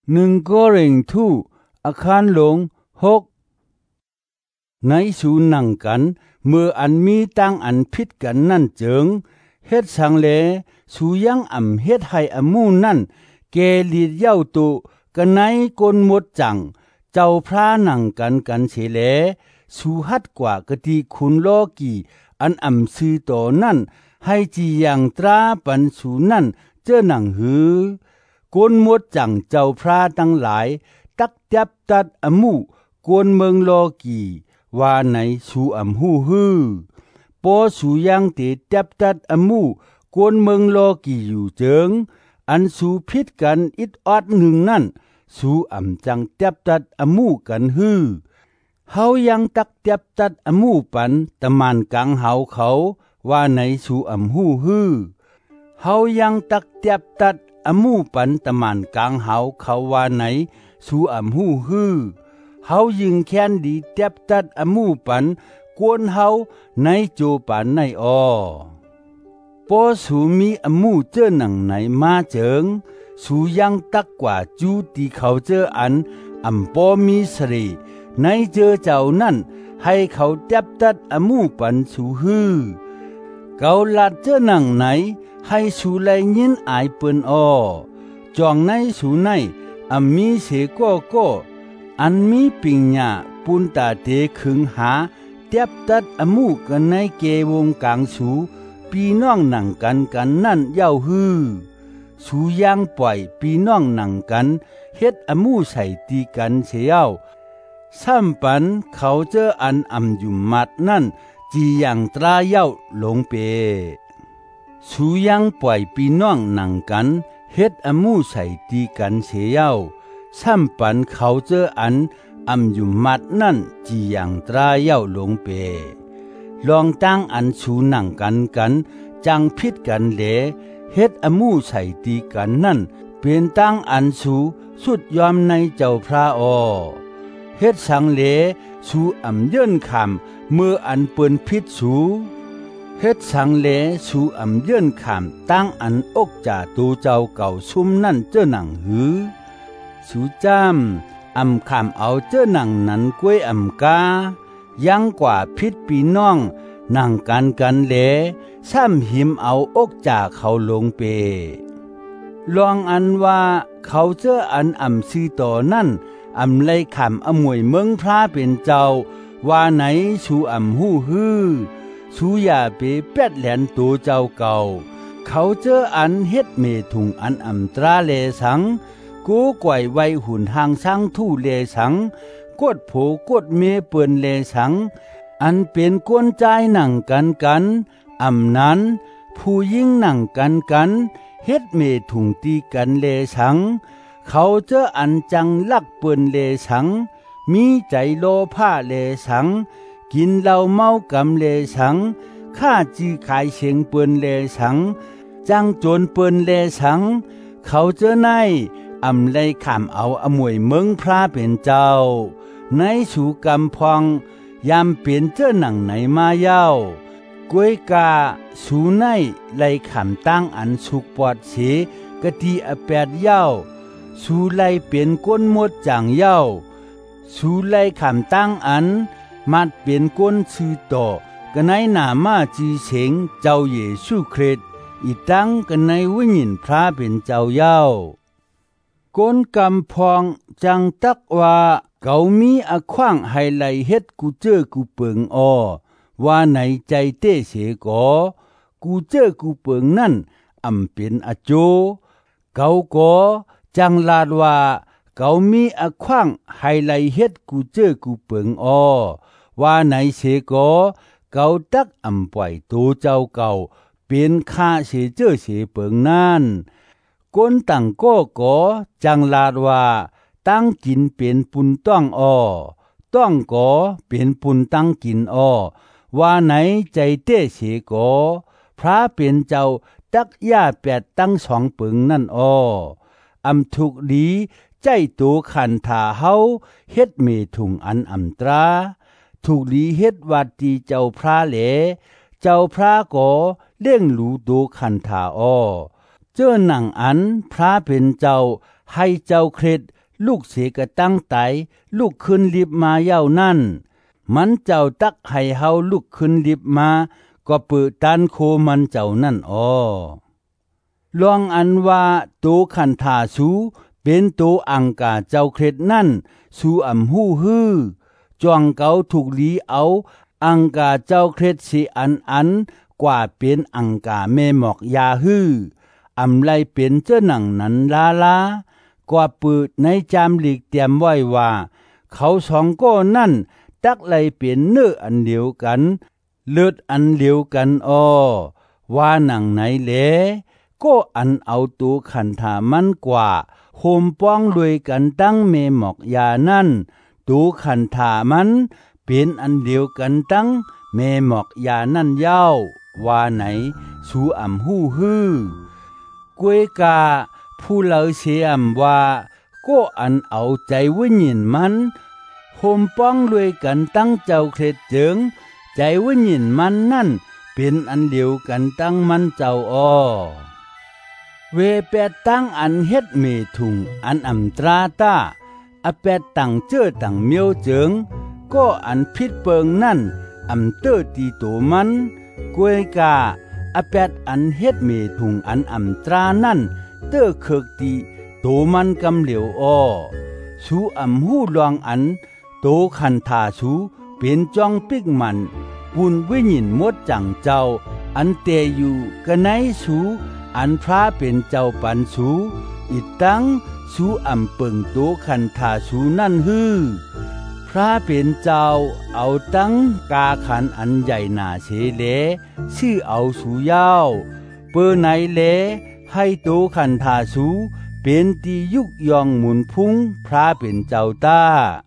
1 โครินธ์อาคารหลง6ในสูหนังกันเมื่ออันมีตั้งอันผิดกันนั่นเจิงเฮ็ดสังเลสูยังเฮ็ดให้มูนั่นเกลีดเย้าตุกันไหนกนหมดจังเจ้าพระหนังกันเฉเลสูหัดกว่ากะติคุณโลกีอันซื้อต่อนั่นให้จียังตราปันสูนั่นเจ้าหนังหือกนหมดจังเจ้าพระทั้งหลายตักจับตัดมูกวนเมืองโลกีว่าไหนสูหูฮือปอสูยังเตจับตัดมูกวนเมืองโลกีอยู่เจิงอันสูผิดกันอิดออดหนึ่งนั่นสูจังจับตัดมูกันฮือเฮายังตักจับตัดมูปันตะมานกังเฮาเขาว่าไหนสูหูฮือเฮายังตักจับตัดมูปันตะมานกังเฮาเขาว่าไหนสูหูฮือเฮายิงแค้นดีเต็บตัดมูปันกวนเฮาในโจปันในปอสูมีมูเจอหนังไหนมาเจิงสูยังตักกว่าจูตีเขาเจออันปอมีสรีในเจอเจ้านั่นให้เขาเต็บตัดมูปันสูฮือเกาลัดเจอหนังไหนให้สูไลยินอายเปิ้นจองในสูในมีเสก็อันมีปิญญาปุนตาเตคึงหาเตียบตัดมูกันในเกวงกลางสูปีน้องหนังกันนั่นเย้าฮือสูยังปล่อยปีน้องหนังกันเฮ็ดมูใส่ตีกันเสียวซ้ำปันเขาเจออันอยู่มัดนั่นจียังตราเย้าหลงเปสูยังปล่อยปีน้องหนังกันเฮ็ดมูใส่ตีกันเสียวซ้ำปันเขาเจออันอยู่มัดนั่นจียังตราเย้าหลงเปลองตั้งอันสูหนังกันจังพิดกันเหลเฮ็ดมูใส่ตีกันนั่นเป็นตั้งอันสูสุดยอมในเจ้าพระเฮ็ดสังเหลสูเยื่นคำเมื่ออันเปิ้นพิษสูเฮ็ดสังเลสูเยื่นคำตั้งอันอกจ่าตูเจ้าเก่าซุ่มนั่นเจ้าหนังหือสูจำคำเอาเจ้าหนังนั้นกล้วยกายังกว่าพิษปีน้องนั่งกันเลซ้ำหิมเอาอกจ่าเขาลงเปลองอันว่าเขาเจออันซื้อต่อนั่นไลคำมวยเมืองพระเป็นเจ้าว่าไหนสูหูฮือสูอย่าไปเป็ดแหลนตัวเจ้าเก่าเขาเจอเฮ็ดเมถุงตราเลสังกูก่อยไว้หุ่นหางสังทู่เลสังกดโผกดเมเปิ่นเลสังอันเป็นกวนใจหนังกันนั้นผู้ยิ่งหนังกันเฮ็ดเมถุงตีกันเลสังเขาเจอจังลักเปิ่นเลสังมีใจโลภะเลสังกินเหล้าเมากำเลสังข้าจีขายเสียงเปิ่นเลสังจังโจรเปิ่นเลสังเขาเจอในไลขามเอามวยเมืองพระเป็นเจ้าในสูกำพองยามเปลี่ยนเจ้าหนังไหนมาเย้ากวยกาสูในไลขามตั้งสุกปอดเสกะทีแปดเย้าสูไลเปลี่ยนก้นหมดจางเย้าสูไลขามตั้งมัดเปลี่ยนก้นชื่อต่อกันในหนามาจีเสงเจ้าเยซูคริสต์อีตั้งกันในวิญญาณพระเป็นเจ้าเย้าก้นกำพองจังตักว่าเขามีขว้างให้ไหลเฮ็ดกูเจอกูเปิงว่าในใจเต้เสกกูเจอกูเปิงนั่นเป็นโจเขาจังลาดว่าเขามีขว้างให้ไหลเฮ็ดกูเจอกูเปิงว่าในเสกเขาตักปล่อยตัวเจ้าเก่าเป็นข้าเสเจอเสเปิงนั่นก้นตั้งก็จังลาดว่าตั้งกินเป็นปุนต้องเป็นปุนตั้งกินว่าไหนใจเต้เสกพระเป็นเจ้าตักย่าแปดตั้งสองปึงนั่นทุกดีใจตัวขันถาเฮาเฮ็ดเมถุงตราถูกดีเฮ็ดวัดตีเจ้าพระเหลเจ้าพระเลี้ยงหลูตัวขันถาเจ้าหนังพระเป็นเจ้าให้เจ้าเคร็ดลูกเสกตั้งไตลูกขึ้นลิบมาเย้านั่นมันเจ้าตักให้เฮาลุกขึ้นลิบมาก็เปิดตันโคมันเจ้านั่นอ้อลองอันว่าโตขันธาสูเป็นโตอังกาเจ้าเคล็ดนั่นสูอำหู้ฮื้อจวงเกาถูกลีเอาอังกาเจ้าเคล็ดสิอันกว่าเป็นอังกาแม่หมอกยาฮื้ออำไลเป็นเจ้าหนังนั้นลากว่าเปิดในจามหลีกเตรียมไว้ว่าเขาสองก้อนนั่นตักไลเป็นเนื้ออันเดียวกันเลือดอันเดียวกันอ้อว่าหนังไหนแลก็อันเอาตัวขันธามันกว่าโฮมป้องรวยกันตั้งเมหมอกยานั่นตัวขันธามันเป็นอันเดียวกันตั้งเมหมอกยานั่นเย้าว่าไหนสูอำหู้ฮื้อกวยกาผู้เลาเสียมว่าก็อันเอาใจวิญญาณมันโฮมป้องรวยกันตั้งเจ้าเคล็ดเจิงใจวิญญาณมันนั่นเป็นอันเดียวกันตั้งมันเจ้าอ้อเวแปดตั้งอันเฮ็ดเมถุงอันอำตราตาอแปดตั้งเจ้อตั้งเมียวเจิงก็อันพิษเปิงนั่นอำเตอตีโตมันกวยกาอแปดอันเฮ็ดเมถุงอันอำตรานั่นเตอเคิกตีโตมันกำเหลียวอ้อสูอำหู้ลองอันโตขันธาสูเป็นจ้องปิกมันปุนวิญญาณมดจังเจ้าอันเตอยู่กะไนสูอันพระเป็นเจ้าปันสูอิตังสูอำเปิงโตขันธาสูนั่นฮือพระเป็นเจ้าเอาตั้งกาขันอันใหญ่หนาเสเลชื่อเอาสูยาวเปอไหนเลให้โตขันธาสูเป็นตียุกยองหมุนพุ่งพระเป็นเจ้าตา